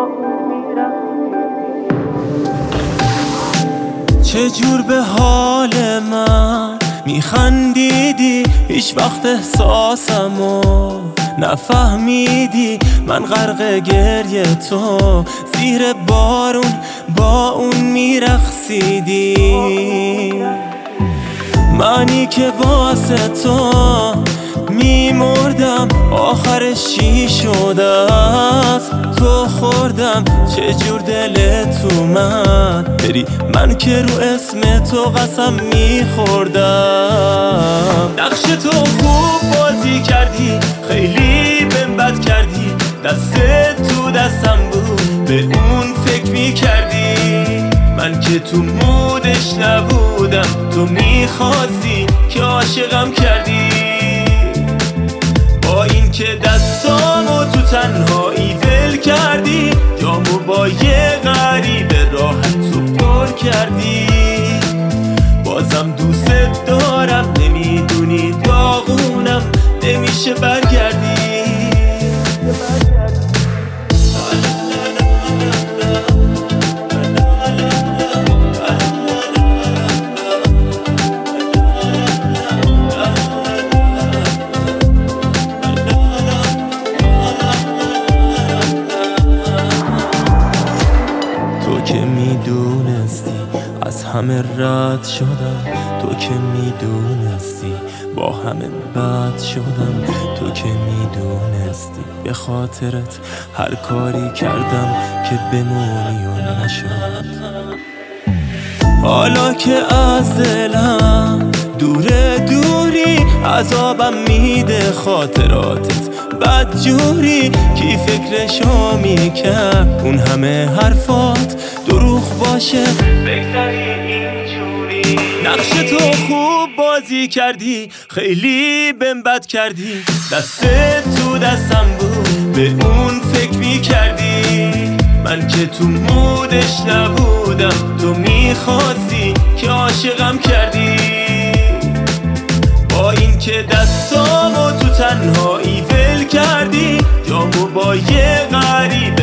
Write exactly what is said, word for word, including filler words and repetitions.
چجور به حال من میخندیدی، هیچ وقت احساسمو نفهمیدی. من غرق گریه تو زیر بارون با اون میرقصیدی. منی که واسه تو میمردم، آخرش چی شده از تو خوردم. چجور دلت اومد بری، من که رو اسم تو قسم میخوردم. نقش تو خوب بازی کردی، خیلی بهم بد کردی. دستت تو دستم بود، به اون فکر میکردی. من که تو مودش نبودم، تو میخواستی که عاشقم کردی. با این که دستامو تو تنهایی ول کردی، جامو با یه غریبه راحت تو پر کردی. بازم دوست دارم، نمیدونی داغونم، نمیشه برگردی. تو که میدونستی از همه رد شدم، تو که میدونستی با همه بد شدم. تو که میدونستی به خاطرت هر کاری کردم که بمونی و نشد. حالا که از دلم دوره دوری، عذابم میده خاطراتت بدجوری. کی فکرشو میکرد اون همه حرفات دروغ باشه، بگذاری اینجوری. نقش تو خوب بازی کردی، خیلی بهم بد کردی. دستت تو دستم بود، به اون فکر میکردی. من که تو مودش نبودم، تو میخواستی که عاشقم کردی. با این که دستامو تو تنهایی ول کردی، جامو با یه غریبه